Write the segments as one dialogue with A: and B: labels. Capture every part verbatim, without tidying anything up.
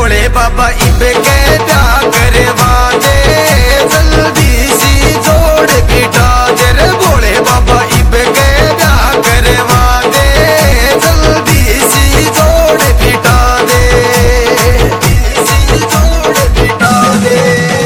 A: भोले बाबा इबे के क्या करवा दे, जल्दी सी जोड़ बिठा दे रे भोले बाबा इबे के क्या करवा दे, जल्दी सी जोड़ बिठा दे, सी जोड़ बिठा दे।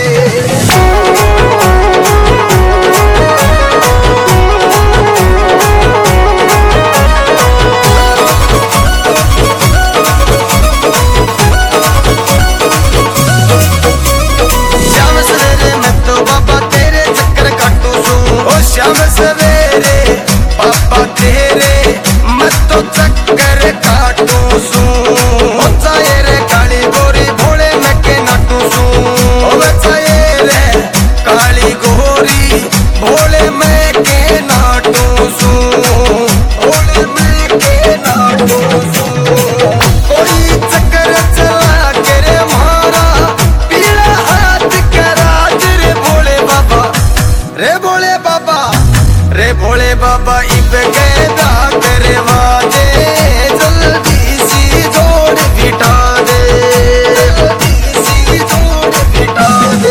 A: श्याम सवेरे पापा तेरे मैं तो चक्कर काटू सू, रे काली गोरी भोले मैं के नाटू सू, रे काली गोरी भोले मैं के नाटू सू, भोले मैं के नाटू सू। कोई चक्कर चला के रे मारा पीला हाथ करा रे भोले बाबा, रे भोले बाबा, रे भोले बाबा इबे के क्या करवा दे, जल्दी सी जोड़ बिठा दे, जल्दी सी जोड़ बिठा दे।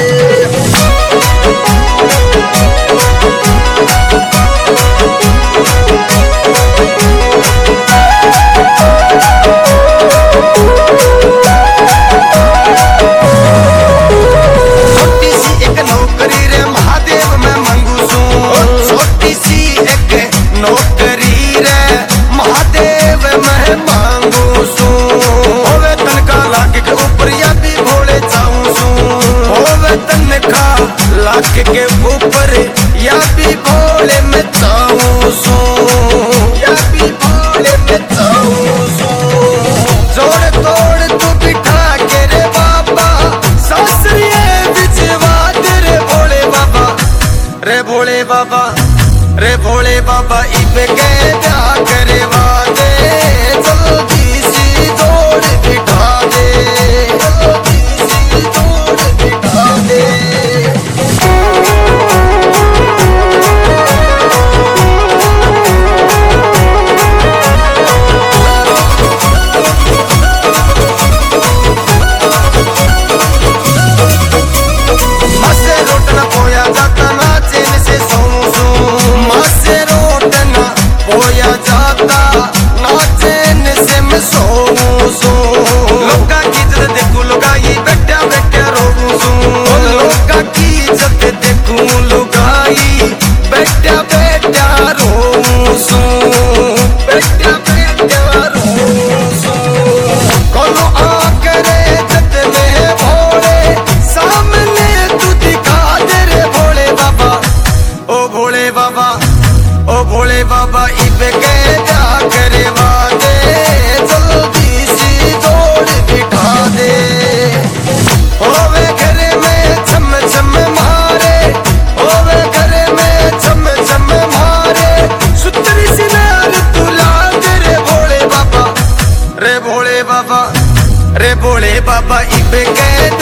A: छोटी सी एक नौकरी रे महादेव मैं मांगू सू, छोटी सी एक नौकरी रे महादेव मैं मांगू सू, होवे तनखा लाख के ऊपर या भी भोले जाऊं सू, होवे तनखा लाख के ऊपर या भी भोले में जाऊं सू, या भी भोले में जाऊं सू। जोड़ तोड़ तू बिठा के रे बाबा सासरिये बिजवा दे रे भोले बाबा, रे भोले बाबा, रे भोले बाबा इबे के क्या करवा दे, जल्दी सी जोड़ बिठा दे, जल्दी सी जोड़ बिठा दे। मासे रोटना पोया जाता ना चैन से सोऊं सू, मासे रोटना पोया जाता ना चैन से मैं सोऊं सू, लोका की इज्जत देखूं लुगाई बैठा बैठा रोऊं सू, लोका की इज्जत देखूं लुगाई बैठा बैठा रोऊं सू, बैठा बैठा रोऊं सू। कोनो आकरे जत में भोले सामने तू दिखा दे रे भोले बाबा, ओ भोले बाबा, ओ भोले बाबा इबे के क्या करवा दे, जल्दी सी जोड़ बिठा दे। होवे घर में छम छम मारे, होवे घर में छम छम मारे, सुतरी सिनार तू लाग रे भोले बाबा, रे भोले बाबा, रे भोले बाबा इबे के